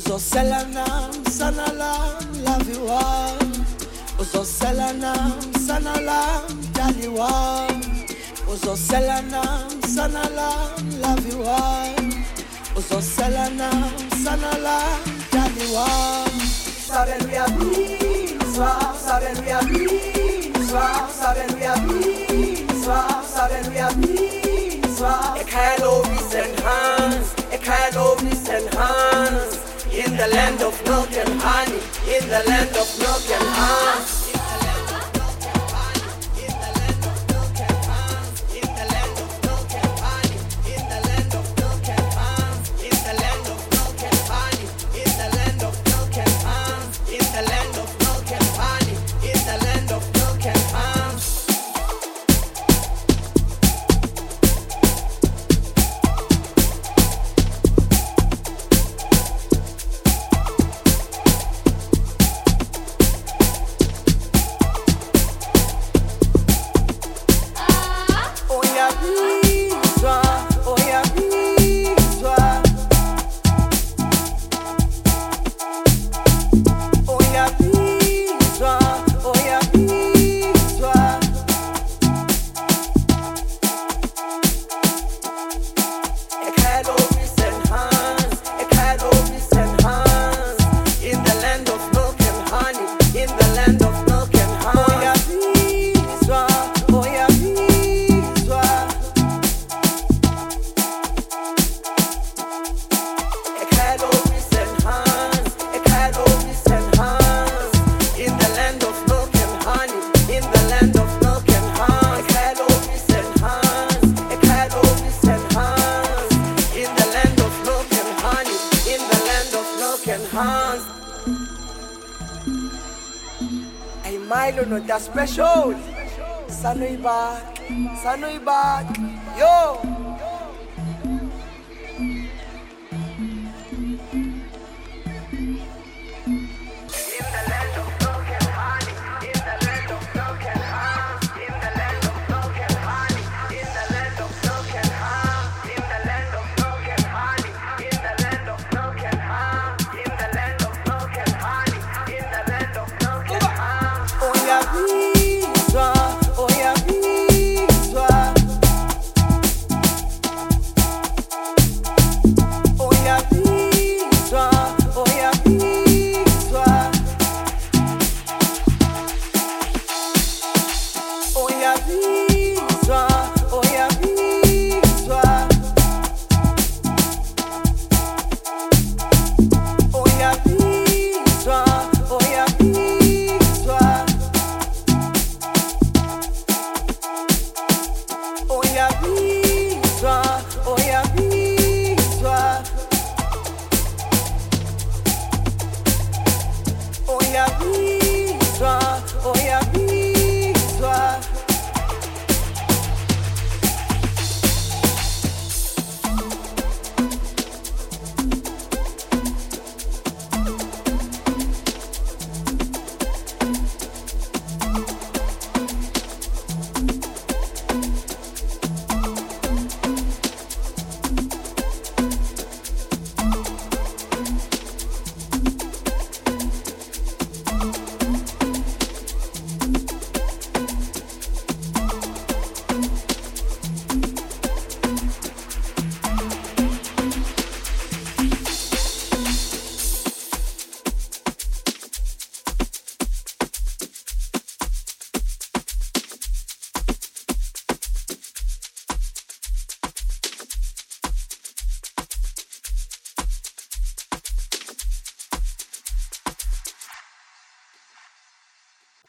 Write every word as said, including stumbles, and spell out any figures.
Uzoselanam sanalam laviwa. Uzoselanam sanalam daliwa. Uzoselanam sanalam laviwa. Uzoselanam sanalam daliwa. Saben we are swap, saben we are swap, saben we are swap, saben we are swap. Ik ga lovies and hands, ik ga lovies and hands. In the land of milk and honey, in the land of milk and honey. Ay Milo no te special. Sanoy back, Sanoy back, yo.